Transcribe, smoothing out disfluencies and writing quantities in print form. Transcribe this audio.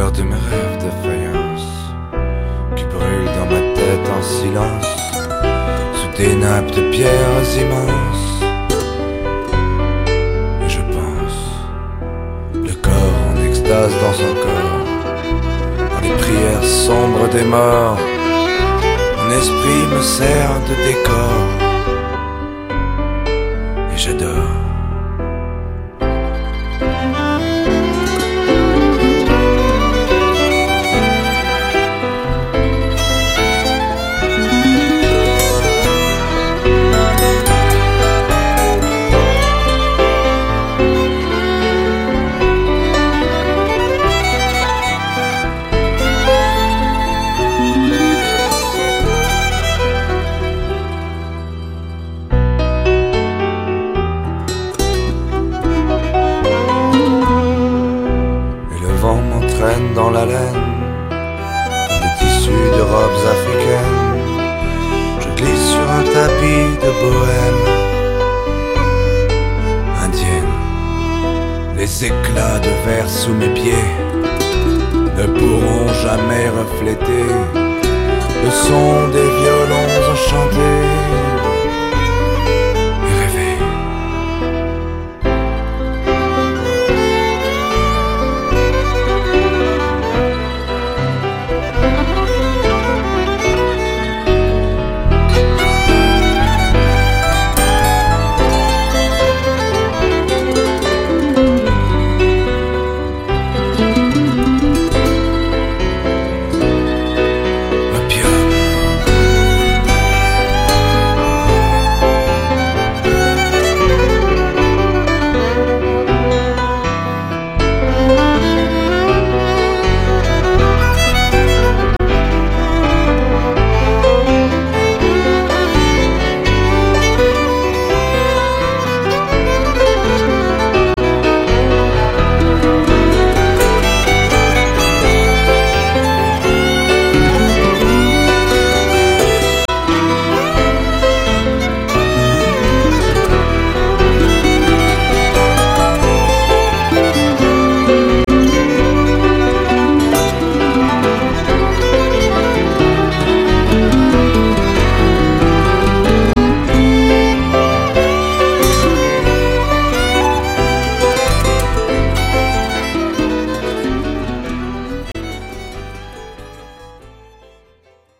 couleur de mes rêves de faïence qui brûlent dans ma tête en silence sous des nappes de pierres immenses. Et je pense, le corps en extase dans son corps, dans les prières sombres des morts, mon esprit me sert de décor et j'adore. Dans la laine, dans des tissus de robes africaines, je glisse sur un tapis de bohème indienne. Les éclats de verre sous mes pieds ne pourront jamais refléter le son des violons enchantés.